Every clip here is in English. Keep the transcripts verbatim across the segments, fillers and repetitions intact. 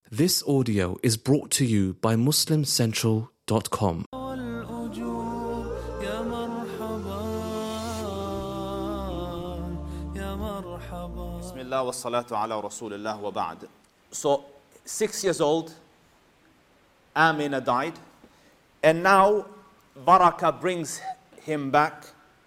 This audio is brought to you by muslim central dot com. Bismillah wa salatu ala Rasulillah wa ba'd. So, six years old, Amina died, and now Baraka brings him back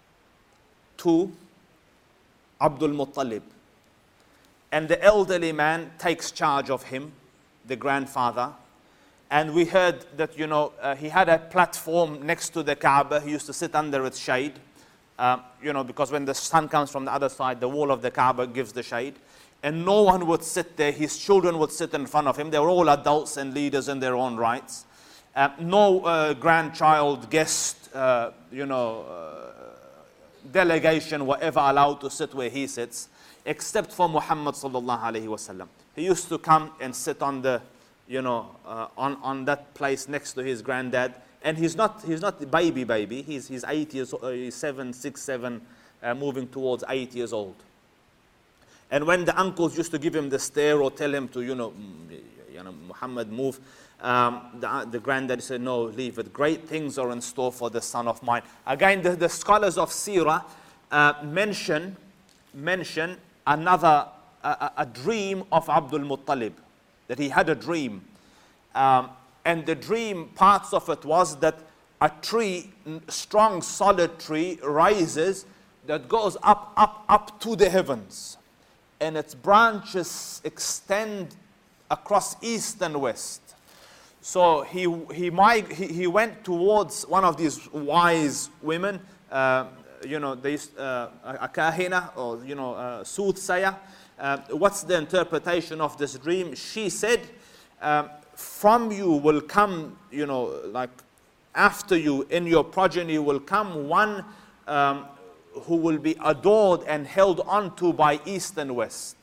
to Abdul Muttalib. And the elderly man takes charge of him, the grandfather. And we heard that, you know, uh, he had a platform next to the Kaaba. He used to sit under its shade, uh, you know, because when the sun comes from the other side, the wall of the Kaaba gives the shade. And no one would sit there. His children would sit in front of him. They were all adults and leaders in their own rights. Uh, no uh, grandchild, guest, uh, you know, uh, delegation were ever allowed to sit where he sits, except for Muhammad sallallahu alaihi wasallam. He used to come and sit on the, you know, uh, on on that place next to his granddad. And he's not he's not the baby baby. He's he's eight years, uh, he's seven, six, seven, uh, moving towards eight years old. And when the uncles used to give him the stare or tell him to, you know, you know, Muhammad, move, um, the, the granddad said, no, leave it. Great things are in store for the son of mine. Again, the, the scholars of Sirah uh, mention mention another a, a dream of Abdul Muttalib, that he had a dream, um, and the dream, parts of it was that a tree, strong, solid tree, rises that goes up, up, up to the heavens, and its branches extend across east and west. So he he mig- he, he went towards one of these wise women, uh, you know, they uh, a kahina, or you know, a soothsayer. Uh, what's the interpretation of this dream? She said, um, from you will come, you know, like after you, in your progeny will come one um, who will be adored and held onto by east and west.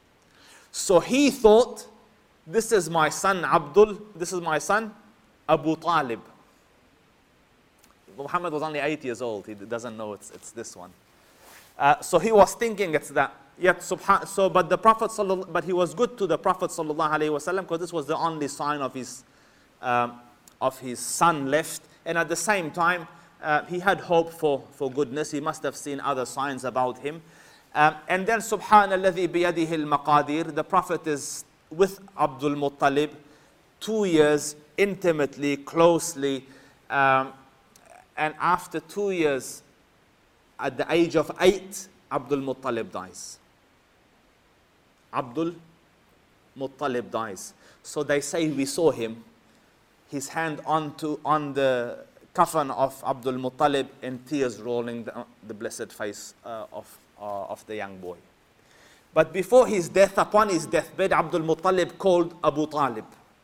So he thought, this is my son Abdul, this is my son Abu Talib. Muhammad was only eight years old. He doesn't know it's, it's this one. Uh, so he was thinking it's that. Yet, subhan- so, but the Prophet, but he was good to the Prophet sallallahu alaihi wasallam, because this was the only sign of his, um, of his son left. And at the same time, uh, he had hope for, for goodness. He must have seen other signs about him. Um, and then, Subhanalladhi biyadihi al-maqadir, the Prophet is with Abdul Muttalib, two years, intimately, closely. Um, and after two years, at the age of eight, Abdul Muttalib dies. Abdul Muttalib dies. So they say we saw him, his hand onto, on the coffin of Abdul Muttalib, and tears rolling the, the blessed face uh, of, uh, of the young boy. But before his death, upon his deathbed, Abdul Muttalib called Abu Talib.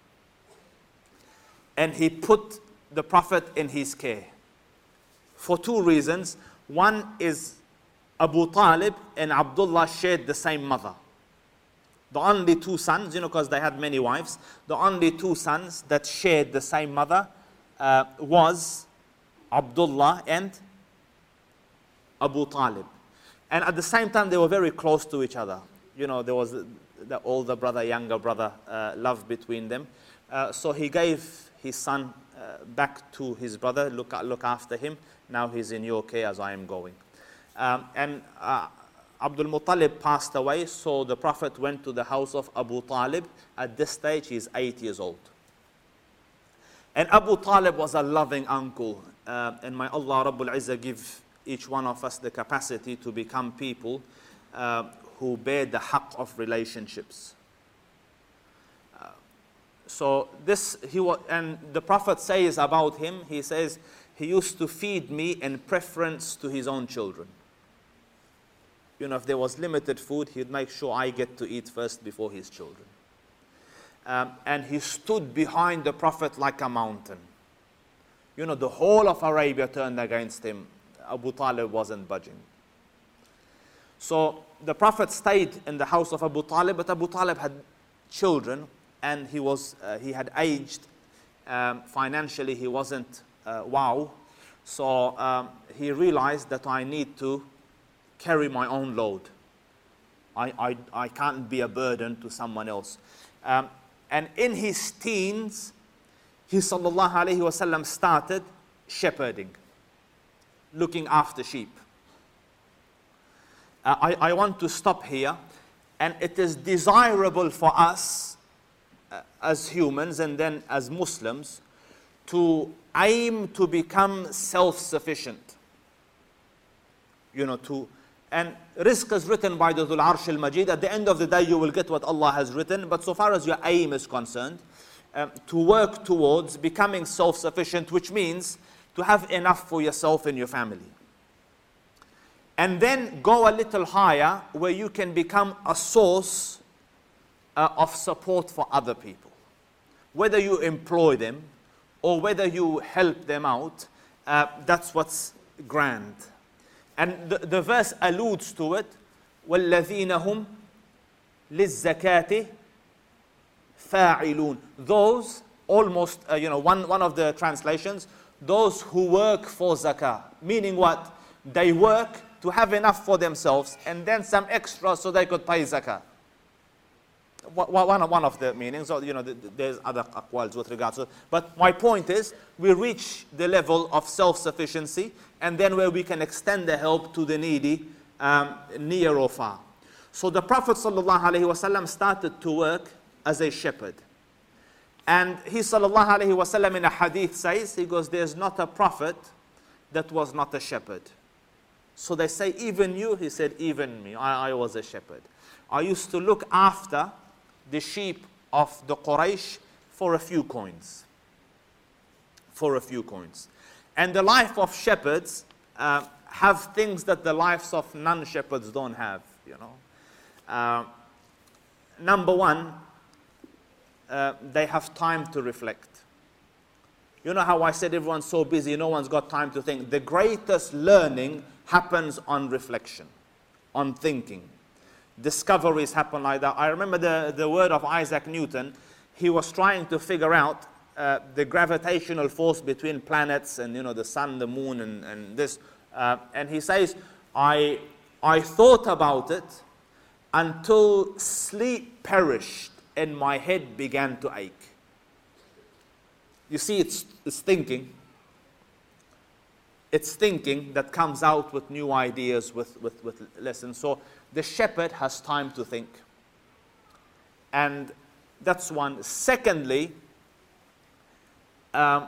And he put the Prophet in his care. For two reasons. One is Abu Talib and Abdullah shared the same mother. The only two sons, you know, because they had many wives, the only two sons that shared the same mother uh, was Abdullah and Abu Talib. And at the same time, they were very close to each other. You know, there was the older brother, younger brother, uh, love between them. Uh, so he gave his son uh, back to his brother, look, look after him. Now he's in your care as I am going. Um, and uh, Abdul Muttalib passed away, so the Prophet went to the house of Abu Talib. At this stage, he's eight years old. And Abu Talib was a loving uncle. Uh, and may Allah Rabbul Izzah give each one of us the capacity to become people uh, who bear the haqq of relationships. Uh, so this, he was, and the Prophet says about him, he says, he used to feed me in preference to his own children. You know, if there was limited food, he'd make sure I get to eat first before his children. Um, and he stood behind the Prophet like a mountain. You know, the whole of Arabia turned against him. Abu Talib wasn't budging. So the Prophet stayed in the house of Abu Talib, but Abu Talib had children, and he was uh, he had aged. Um, financially, he wasn't uh, wow. So um, he realized that I need to carry my own load. I, I, I can't be a burden to someone else. Um, And in his teens, he sallallahu alayhi wasallam started shepherding, looking after sheep. Uh, I, I want to stop here, and it is desirable for us uh, as humans and then as Muslims to aim to become self-sufficient. You know, to, and rizq is written by the Dhul Arsh al-Majid. At the end of the day, you will get what Allah has written. But so far as your aim is concerned, um, to work towards becoming self-sufficient, which means to have enough for yourself and your family. And then go a little higher where you can become a source uh, of support for other people. Whether you employ them or whether you help them out, uh, that's what's grand. And the, the verse alludes to it, وَالَّذِينَ هُمْ لِلزَّكَاةِ فَاعِلُونَ. Those, almost, uh, you know, one, one of the translations, those who work for zakah. Meaning what? They work to have enough for themselves and then some extra so they could pay zakah. One, one of the meanings, or, you know, there's other aqwals with regards to it. But my point is, we reach the level of self-sufficiency and then where we can extend the help to the needy, um, near or far. So the Prophet ﷺ started to work as a shepherd. And he ﷺ in a hadith says, he goes, there's not a prophet that was not a shepherd. So they say, even you? He said, even me, I, I was a shepherd. I used to look after the sheep of the Quraysh for a few coins. For a few coins. And the life of shepherds uh, have things that the lives of non-shepherds don't have, you know. Uh, number one, uh, they have time to reflect. You know how I said everyone's so busy, no one's got time to think. The greatest learning happens on reflection, on thinking. Discoveries happen like that. I remember the, the word of Isaac Newton. He was trying to figure out uh, the gravitational force between planets and, you know, the sun, the moon, and, and this. Uh, and he says, I, I thought about it until sleep perished and my head began to ache. You see, it's, it's thinking. It's thinking that comes out with new ideas, with, with, with lessons. So the shepherd has time to think. And that's one. Secondly, um,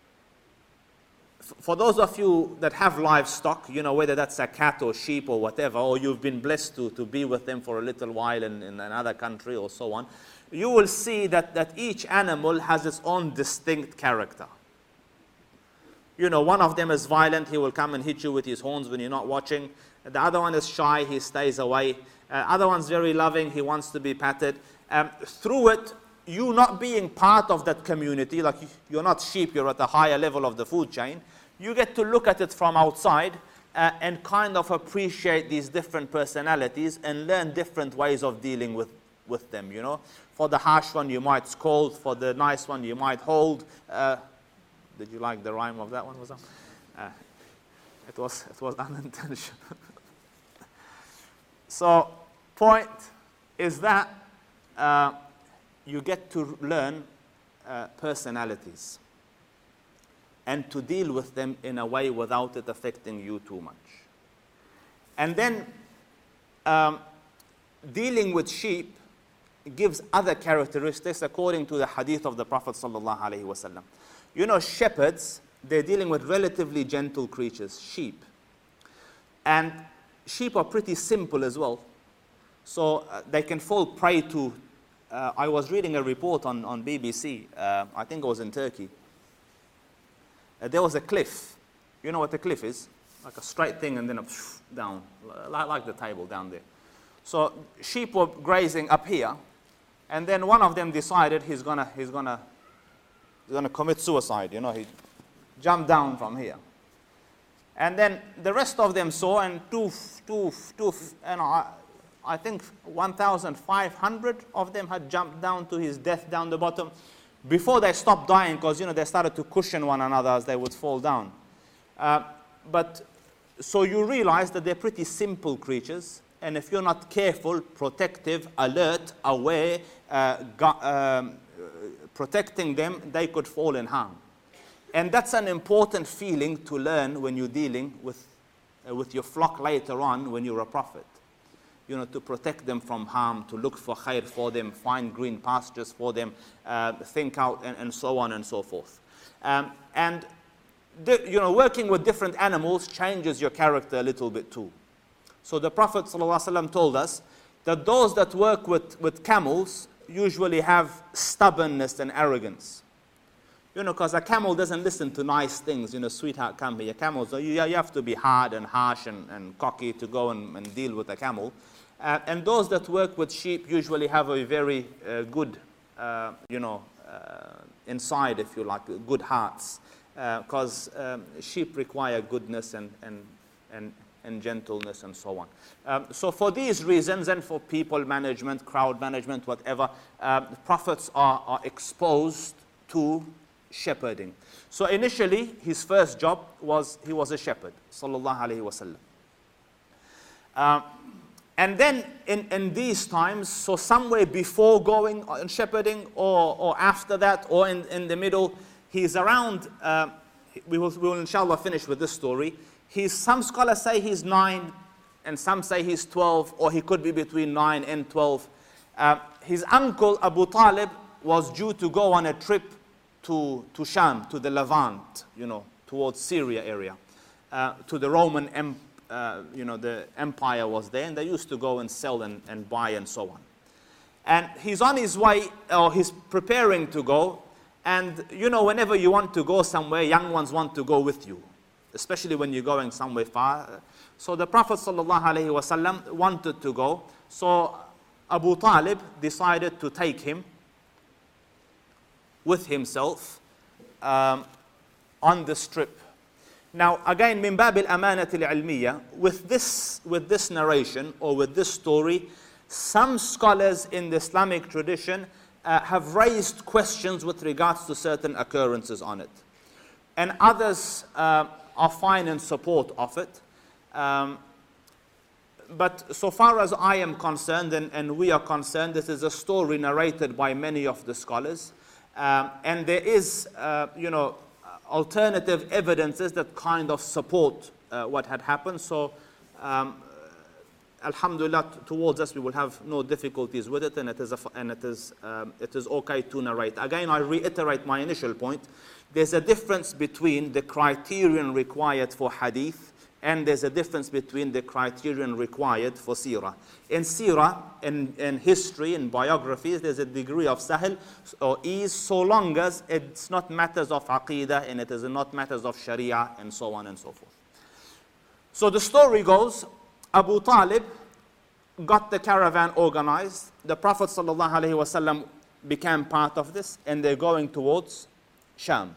f- for those of you that have livestock, you know, whether that's a cat or sheep or whatever, or you've been blessed to, to be with them for a little while in, in another country or so on, you will see that, that each animal has its own distinct character. You know, one of them is violent, he will come and hit you with his horns when you're not watching. The other one is shy, he stays away. Uh, other one's very loving, he wants to be patted. Um, through it, you not being part of that community, like you're not sheep, you're at a higher level of the food chain, you get to look at it from outside uh, and kind of appreciate these different personalities and learn different ways of dealing with, with them, you know. For the harsh one, you might scold. For the nice one, you might hold. Uh, Did you like the rhyme of that one? Was that? Uh, it was it was unintentional. So, point is that uh, you get to learn uh, personalities and to deal with them in a way without it affecting you too much. And then um, dealing with sheep gives other characteristics according to the hadith of the Prophet sallallahu alaihi wasallam. You know, shepherds, they're dealing with relatively gentle creatures, sheep. And sheep are pretty simple as well. So uh, they can fall prey to, uh, I was reading a report on, on B B C, uh, I think it was in Turkey. Uh, there was a cliff. You know what a cliff is? Like a straight thing and then a down, like, like the table down there. So sheep were grazing up here, and then one of them decided he's gonna, he's gonna, he's gonna commit suicide. You know, he jumped down from here. And then the rest of them saw, and toof, toof, toof, and I, I think one thousand five hundred of them had jumped down to his death down the bottom before they stopped dying, because, you know, they started to cushion one another as they would fall down. Uh, but so you realize that they're pretty simple creatures, and if you're not careful, protective, alert, aware, uh, gu- um, protecting them, they could fall in harm. And that's an important feeling to learn when you're dealing with, uh, with your flock later on when you're a prophet. You know, to protect them from harm, to look for khair for them, find green pastures for them, uh, think out, and, and so on and so forth. Um, and, the, you know, working with different animals changes your character a little bit too. So the Prophet ﷺ told us that those that work with, with camels usually have stubbornness and arrogance. You know, because a camel doesn't listen to nice things, you know, sweetheart, come here. Camels, you, you have to be hard and harsh and, and cocky to go and, and deal with a camel. Uh, and those that work with sheep usually have a very uh, good, uh, you know, uh, inside, if you like, good hearts. Because uh, um, sheep require goodness and, and, and, and gentleness and so on. Um, so for these reasons, and for people management, crowd management, whatever, uh, prophets are, are exposed to shepherding. So initially, his first job was, he was a shepherd, sallallahu alayhi wa sallam. Uh, and then in, in these times, so somewhere before going on shepherding or, or after that or in, in the middle, he's around, uh, we, will, we will inshallah finish with this story. He's, some scholars say he's nine and some say he's twelve, or he could be between nine and twelve. Uh, his uncle Abu Talib was due to go on a trip to, to Sham, to the Levant, you know, towards Syria area, uh, to the Roman Empire. Uh, you know, the empire was there, and they used to go and sell and, and buy and so on. And he's on his way, or he's preparing to go, and you know, whenever you want to go somewhere, young ones want to go with you, especially when you're going somewhere far. So the Prophet ﷺ wanted to go, so Abu Talib decided to take him with himself um, on this trip. Now, again, min bab al-amanat al-ilmiyya, with this, with this narration or with this story, some scholars in the Islamic tradition uh, have raised questions with regards to certain occurrences on it. And others uh, are fine in support of it. Um, but so far as I am concerned, and, and we are concerned, this is a story narrated by many of the scholars. Um, and there is, uh, you know, alternative evidences that kind of support uh, what had happened. So, um, alhamdulillah, towards us we will have no difficulties with it, and it is, a, and it is, um, it is okay to narrate. Again, I reiterate my initial point. There's a difference between the criterion required for hadith, and there's a difference between the criterion required for seerah. In seerah, in, in history, in biographies, there's a degree of sahl or ease, so long as it's not matters of aqidah and it is not matters of sharia and so on and so forth. So the story goes, Abu Talib got the caravan organized. The Prophet ﷺ became part of this, and they're going towards Sham.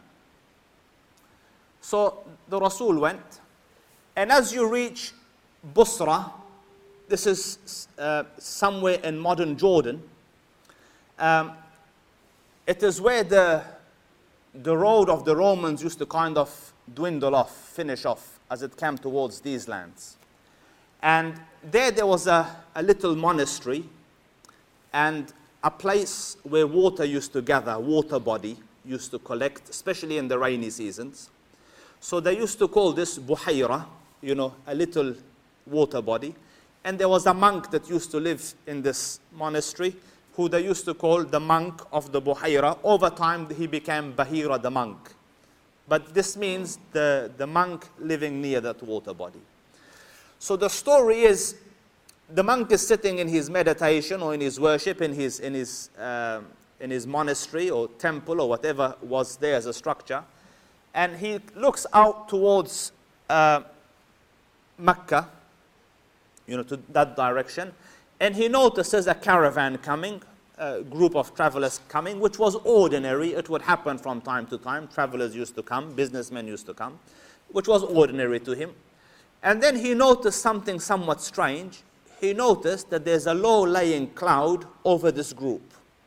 So the Rasul went. And as you reach Busra, this is uh, somewhere in modern Jordan, um, it is where the, the road of the Romans used to kind of dwindle off, finish off, as it came towards these lands. And there, there was a, a little monastery and a place where water used to gather, water body used to collect, especially in the rainy seasons. So they used to call this Buhayra, you know, a little water body. And there was a monk that used to live in this monastery who they used to call the monk of the Buhayra. Over time, he became Bahira the monk. But this means the, the monk living near that water body. So the story is, the monk is sitting in his meditation or in his worship, in his, in his, uh, in his monastery or temple or whatever was there as a structure. And he looks out towards uh, Mecca, you know, to that direction, and he notices a caravan coming, a group of travelers coming, which was ordinary. It would happen from time to time. Travelers used to come, businessmen used to come, which was ordinary to him. And then he noticed something somewhat strange. He noticed that there's a low-lying cloud over this group,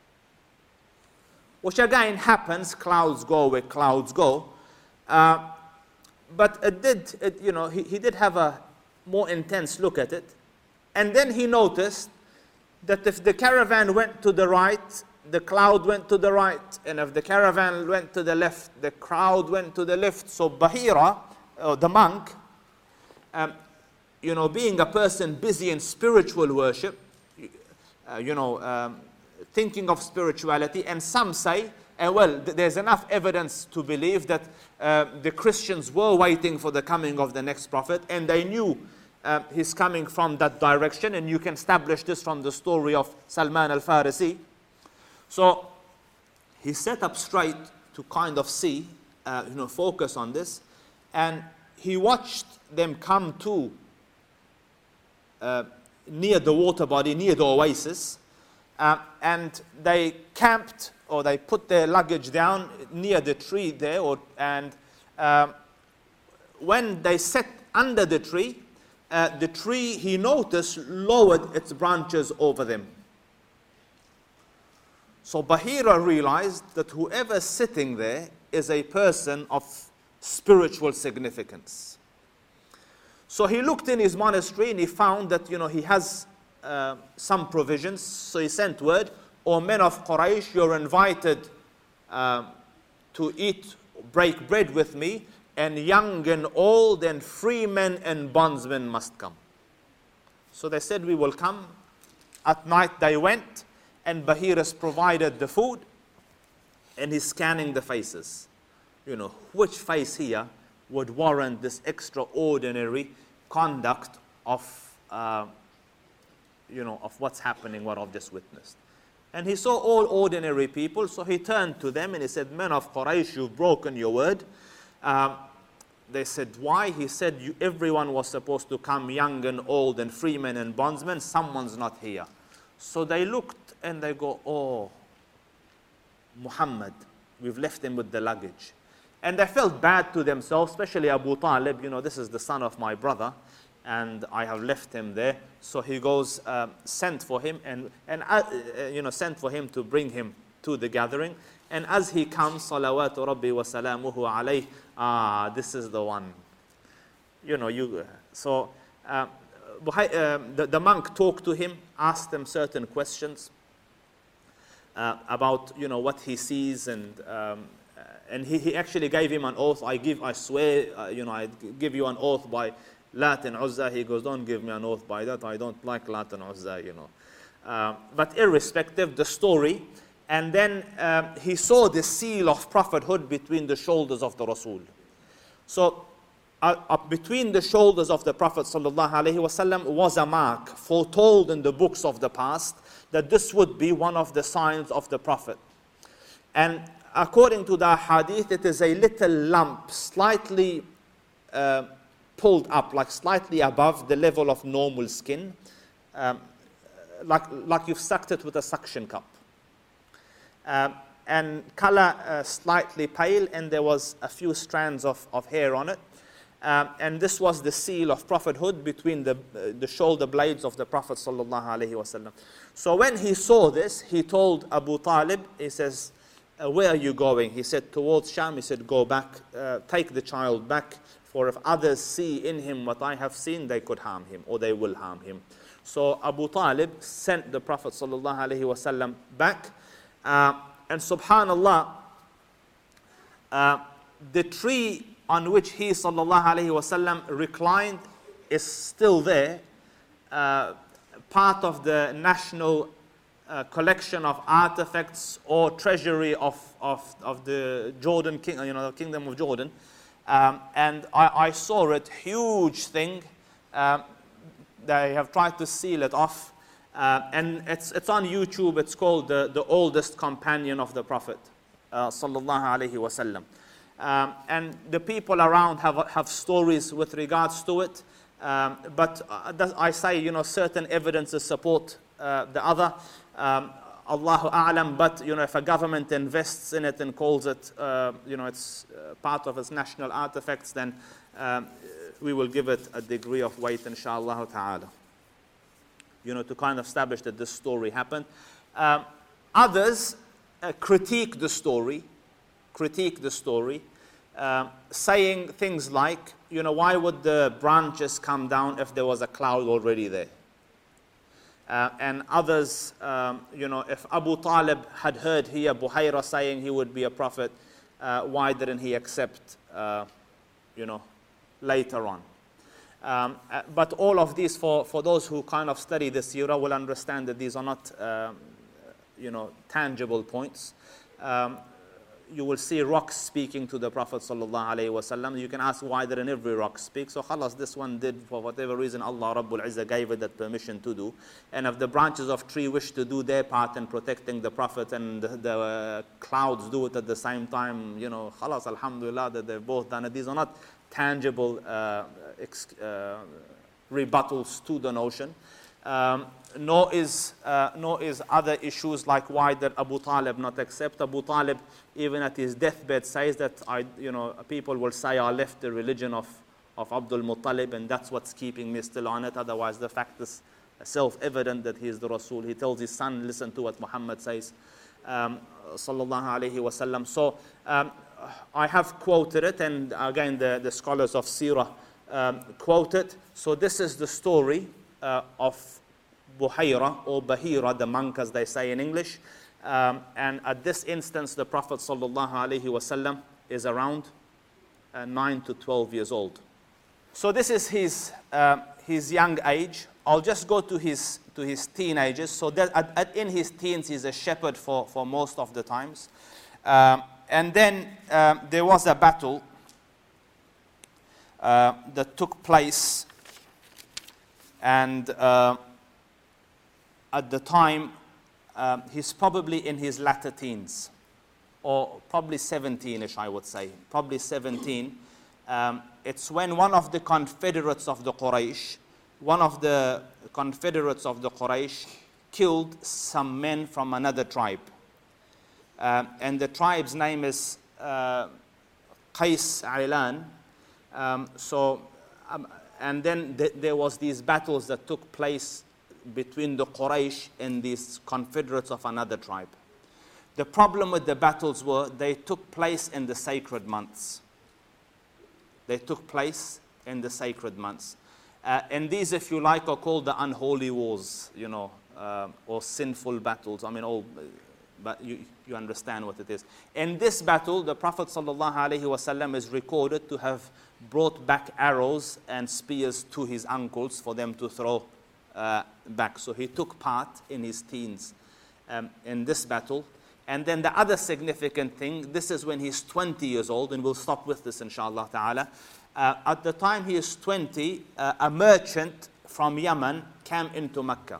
which again happens. Clouds go where clouds go. Uh, But it did, it, you know, he, he did have a more intense look at it. And then he noticed that if the caravan went to the right, the cloud went to the right, and if the caravan went to the left, the crowd went to the left. So Bahira, uh, the monk, um, you know, being a person busy in spiritual worship, uh, you know, um, thinking of spirituality, and some say, uh, well, th there's enough evidence to believe that uh, the Christians were waiting for the coming of the next prophet, and they knew uh, he's coming from that direction, and you can establish this from the story of Salman al-Farisi. So he sat up straight to kind of see, uh, you know, focus on this, and he watched them come to uh, near the water body, near the oasis, uh, and they camped, or they put their luggage down near the tree there, or, and uh, when they sat under the tree, uh, the tree, he noticed, lowered its branches over them. So Bahira realized that whoever's sitting there is a person of spiritual significance. So he looked in his monastery and he found that, you know, he has uh, some provisions. So he sent word, "O men of Quraysh, you're invited uh, to eat, break bread with me, and young and old and free men and bondsmen must come." So they said, "We will come." At night they went, and Bahira's provided the food, and he's scanning the faces. You know, which face here would warrant this extraordinary conduct of, uh, you know, of what's happening, what I've just witnessed. And he saw all ordinary people, so he turned to them and he said, "Men of Quraysh, you've broken your word." Um, they said, "Why?" He said, you, everyone was supposed to come, young and old and free men and bondsmen. Someone's not here. So they looked and they go, "Oh, Muhammad, we've left him with the luggage." And they felt bad to themselves, especially Abu Talib. You know, this is the son of my brother, and I have left him there. So he goes, uh, sent for him, and, and uh, you know, sent for him to bring him to the gathering. And as he comes, salawatu rabbi wa salamuhu alayh, ah, this is the one. You know, you, so uh, uh, the, the monk talked to him, asked him certain questions uh, about, you know, what he sees, and um, and he, he actually gave him an oath. I give, I swear, uh, you know, I give you an oath by Lat and Uzza. He goes, "Don't give me an oath by that. I don't like Lat and Uzza, you know." Uh, but irrespective, the story. And then um, he saw the seal of prophethood between the shoulders of the Rasul. So uh, uh, between the shoulders of the Prophet sallallahu alaihi wasallam was a mark foretold in the books of the past that this would be one of the signs of the Prophet. And according to the hadith, it is a little lump, slightly uh, pulled up, like slightly above the level of normal skin, um, like, like you've sucked it with a suction cup. Um, and color uh, slightly pale, and there was a few strands of, of hair on it. Um, and this was the seal of prophethood between the, uh, the shoulder blades of the Prophet sallallahu alaihi wasallam. So when he saw this, he told Abu Talib, he says, uh, "Where are you going?" He said, "Towards Sham." He said, "Go back, uh, take the child back, for if others see in him what I have seen, they could harm him, or they will harm him." So Abu Talib sent the Prophet sallallahu alaihi wasallam back. Uh, and subhanallah, uh, the tree on which he sallallahu alaihi wasallam reclined is still there, uh, part of the national uh, collection of artifacts or treasury of, of, of the Jordan king, you know, the kingdom of Jordan. Um, and I, I saw it, huge thing. Uh, they have tried to seal it off. Uh, and it's, it's on YouTube. It's called the, the oldest companion of the Prophet, uh, sallallahu alaihi wasallam. Um, and the people around have, have stories with regards to it. Um, but uh, I say, you know, certain evidences support uh, the other. Um, Allahu A'lam, but, you know, if a government invests in it and calls it, uh, you know, it's uh, part of its national artifacts, then um, we will give it a degree of weight, inshaAllah ta'ala. You know, to kind of establish that this story happened. Um, others uh, critique the story, critique the story, uh, saying things like, you know, why would the branches come down if there was a cloud already there? Uh, and others, um, you know, if Abu Talib had heard here Buhayra saying he would be a prophet, uh, why didn't he accept, uh, you know, later on? Um, uh, but all of these, for, for those who kind of study the seerah, will understand that these are not, um, you know, tangible points. Um, you will see rocks speaking to the Prophet sallallahu alaihi wasallam. You can ask, why didn't every rock speak? So khalas, this one did, for whatever reason Allah Rabbul Izzah gave it that permission to do. And if the branches of tree wish to do their part in protecting the Prophet, and the, the uh, clouds do it at the same time, you know, khalas, alhamdulillah, that they've both done it. These are not tangible uh, ex uh, rebuttals to the notion. Um, nor is uh, nor is other issues like why did Abu Talib not accept. Abu Talib, even at his deathbed, says that I, you know, people will say I left the religion of of Abdul Muttalib, and that's what's keeping me still on it. Otherwise, the fact is self-evident that he is the Rasul. He tells his son, listen to what Muhammad says, um, sallallahu alaihi wasallam. So um, I have quoted it, and again the the scholars of Sirah um, quote it. So this is the story Uh, of Buhayra, or Bahira, the monk as they say in English. Um, and at this instance, the Prophet sallallahu alaihi wasallam is around uh, nine to twelve years old. So this is his uh, his young age. I'll just go to his to his teenagers. So that at, at, in his teens, he's a shepherd for for most of the times. Um, and then um, there was a battle uh, that took place. And uh, at the time, uh, he's probably in his latter teens, or probably seventeen-ish, I would say, probably seventeen. Um, it's when one of the confederates of the Quraysh, one of the confederates of the Quraysh killed some men from another tribe. Uh, and the tribe's name is uh, Qais Ailan. Um, so, um, And then th there was these battles that took place between the Quraysh and these confederates of another tribe. The problem with the battles were they took place in the sacred months. They took place in the sacred months. Uh, and these, if you like, are called the unholy wars, you know, uh, or sinful battles. I mean, all, but you, you understand what it is. In this battle, the Prophet sallallahu alaihi wasallam is recorded to have brought back arrows and spears to his uncles for them to throw uh, back. So he took part in his teens um, in this battle. And then the other significant thing, this is when he's twenty years old, and we'll stop with this inshallah ta'ala. Uh, at the time he is twenty, uh, a merchant from Yemen came into Mecca.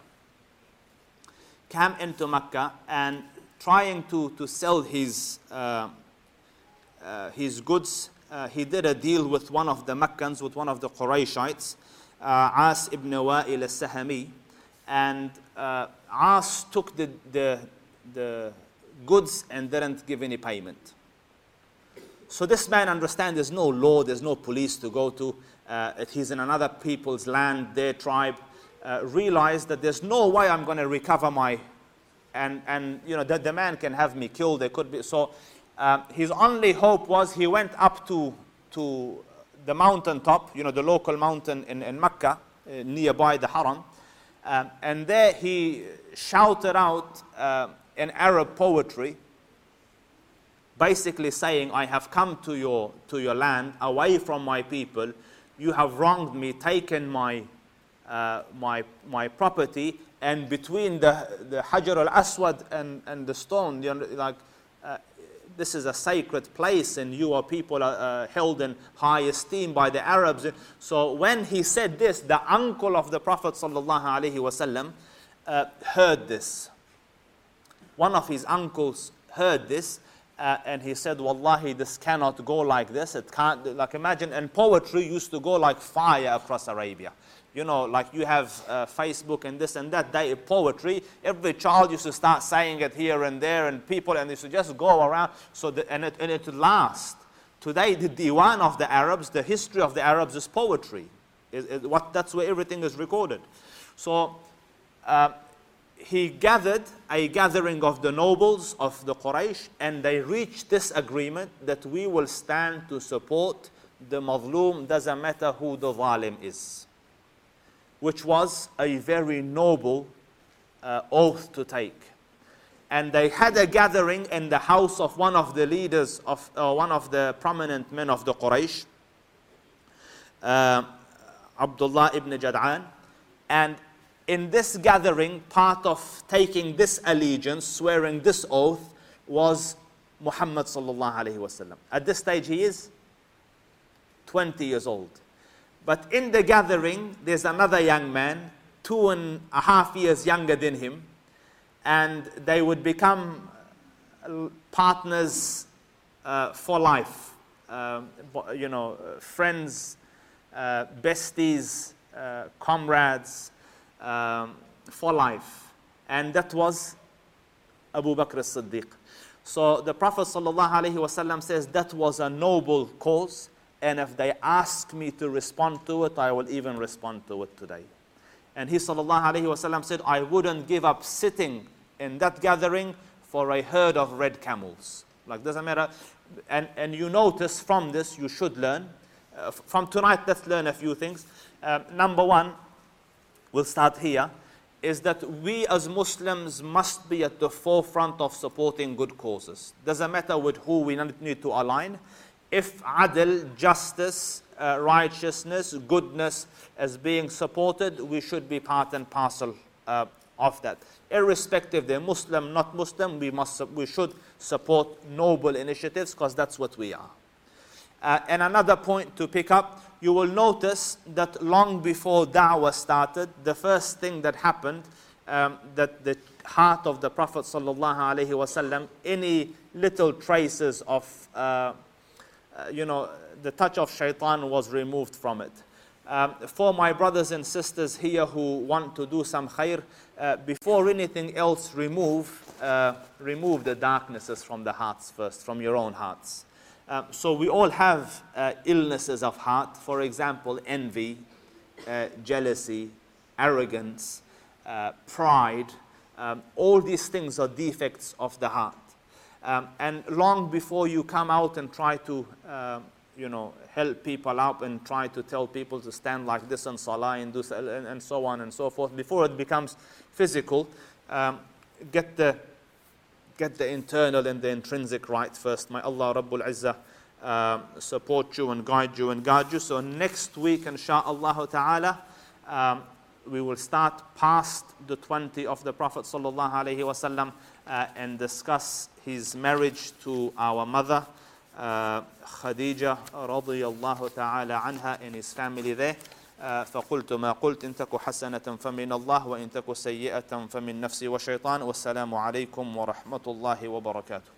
Came into Mecca and trying to, to sell his, uh, uh, his goods. Uh, he did a deal with one of the Meccans, with one of the Qurayshites, uh, As ibn Wa'il al-Sahami, and uh, As took the, the, the goods and didn't give any payment. So this man understands there's no law, there's no police to go to, uh, he's in another people's land, their tribe, uh, realized that there's no way I'm going to recover my, and, and you know, the, the man can have me killed, there could be, so Uh, his only hope was he went up to, to the mountain top, you know, the local mountain in, in Mecca, uh, nearby the Haram. Um, and there he shouted out uh, in Arab poetry, basically saying, I have come to your, to your land, away from my people. You have wronged me, taken my, uh, my, my property, and between the, the Hajar al-Aswad and, and the stone, you know, like, uh, this is a sacred place, and you are people are uh, held in high esteem by the Arabs. So when he said this, the uncle of the Prophet sallallahu alaihi wasallam uh, heard this. One of his uncles heard this, uh, and he said, "Wallahi, this cannot go like this. It can't. Like imagine, and poetry used to go like fire across Arabia. You know, like you have uh, Facebook and this and that. Day poetry, every child used to start saying it here and there, and people, and they used to just go around. So the, and it and it would last. Today, the diwan of the Arabs, the history of the Arabs is poetry. It, it, what that's where everything is recorded. So uh, he gathered a gathering of the nobles of the Quraysh, and they reached this agreement that we will stand to support the Mazlum, doesn't matter who the Zalim is. Which was a very noble uh, oath to take. And they had a gathering in the house of one of the leaders of uh, one of the prominent men of the Quraysh, uh, Abdullah ibn Jad'an. And in this gathering, part of taking this allegiance, swearing this oath, was Muhammad sallallahu alaihi wasallam. At this stage, he is twenty years old. But in the gathering, there's another young man, two and a half years younger than him, and they would become partners uh, for life. Uh, you know, friends, uh, besties, uh, comrades um, for life. And that was Abu Bakr as-Siddiq. So the Prophet sallallahu alaihi wasallam says that was a noble cause, and if they ask me to respond to it, I will even respond to it today. And he sallallahu alaihi wasallam said, I wouldn't give up sitting in that gathering for a herd of red camels. Like, doesn't matter. And, and you notice from this, you should learn. Uh, from tonight, let's learn a few things. Uh, number one, we'll start here, is that we as Muslims must be at the forefront of supporting good causes. Doesn't matter with who we need to align. If adl, justice, uh, righteousness, goodness is being supported, we should be part and parcel uh, of that. Irrespective they're Muslim, not Muslim, we must we should support noble initiatives, because that's what we are. Uh, and another point to pick up, you will notice that long before Da'wah started, the first thing that happened, um, that the heart of the Prophet sallallahu alaihi wasallam, any little traces of, uh, uh, you know, the touch of shaitan was removed from it. Um, for my brothers and sisters here who want to do some khair, uh, before anything else, remove, uh, remove the darknesses from the hearts first, from your own hearts. Um, so we all have uh, illnesses of heart. For example, envy, uh, jealousy, arrogance, uh, pride. Um, all these things are defects of the heart. Um, and long before you come out and try to, uh, you know, help people out and try to tell people to stand like this in salah and do and, and so on and so forth, before it becomes physical, um, get the Get the internal and the intrinsic right first. May Allah Rabbul Izzah uh, support you and guide you and guide you. So next week, insha'Allah ta'ala, um, we will start past the twenty of the Prophet sallallahu alaihi wasallam uh, and discuss his marriage to our mother, uh, Khadija radiyallahu ta'ala anha, and his family there. فقلت ما قلت إن تك حسنة فمن الله وإن تك سيئة فمن نفسي وشيطان والسلام عليكم ورحمة الله وبركاته.